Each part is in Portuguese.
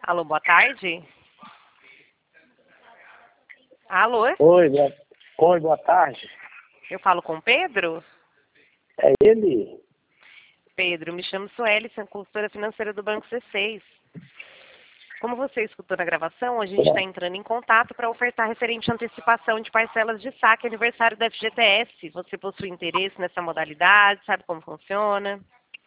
Alô, boa tarde. Alô, Oi, boa tarde. eu falo com o Pedro? É ele? Pedro, me chamo Sueli, sou consultora financeira do Banco C6. Como você escutou na gravação, a gente está entrando em contato para ofertar referente à antecipação de parcelas de saque aniversário da FGTS. Você possui interesse nessa modalidade? Sabe como funciona?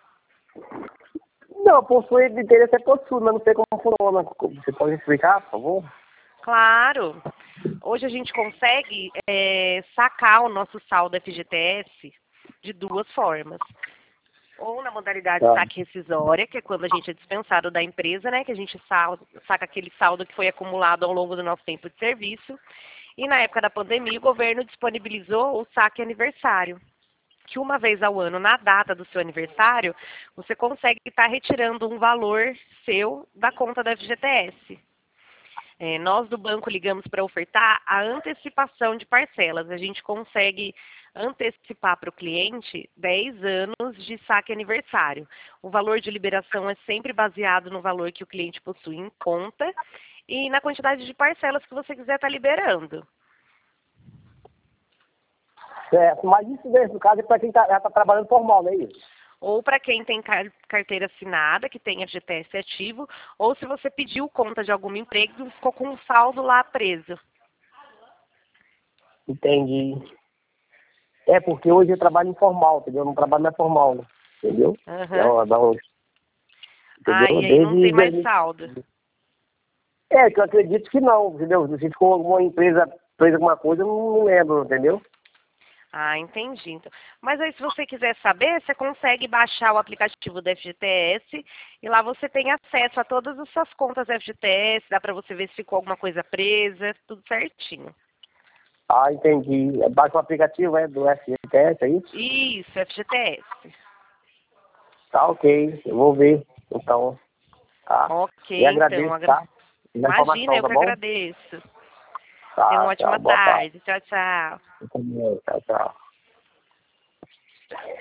Não, possui de interesse é possuo, mas não sei como funciona. Você pode explicar, por favor? Claro. Hoje a gente consegue sacar o nosso saldo FGTS de duas formas. Ou na modalidade Tá. saque rescisória, que é quando a gente é dispensado da empresa, né? Que a gente saca aquele saldo que foi acumulado ao longo do nosso tempo de serviço. E na época da pandemia, o governo disponibilizou o saque aniversário, que uma vez ao ano, na data do seu aniversário, você consegue estar retirando um valor seu da conta da FGTS. Nós do banco ligamos para ofertar a antecipação de parcelas. A gente consegue antecipar para o cliente 10 anos de saque aniversário. O valor de liberação é sempre baseado no valor que o cliente possui em conta e na quantidade de parcelas que você quiser estar liberando. Certo, mas isso nesse caso é para quem já está trabalhando formal, não é isso? Ou para quem tem carteira assinada, que tem FGTS ativo, ou se você pediu conta de algum emprego e ficou com um saldo lá preso. Entendi. É porque hoje eu trabalho informal, entendeu? Eu não trabalho mais formal, né? Entendeu? Uhum. Entendeu? E aí não tem mais Desde... saldo. É, que eu acredito que não, entendeu? Se ficou alguma empresa presa alguma coisa, eu não lembro, entendeu? Ah, entendi. Então. Mas aí, se você quiser saber, você consegue baixar o aplicativo da FGTS e lá você tem acesso a todas as suas contas FGTS, dá para você ver se ficou alguma coisa presa, tudo certinho. Ah, entendi. Baixa o aplicativo, do FGTS, é isso? Isso, FGTS. Tá, ok. Eu vou ver, então. Tá. Ok, E então. agradeço, tá? Pela Imagina, informação, eu tá que bom? agradeço. Tenha uma Tá, ótima tchau. Boa tarde. tarde. Tchau, tchau. Tchau, tchau.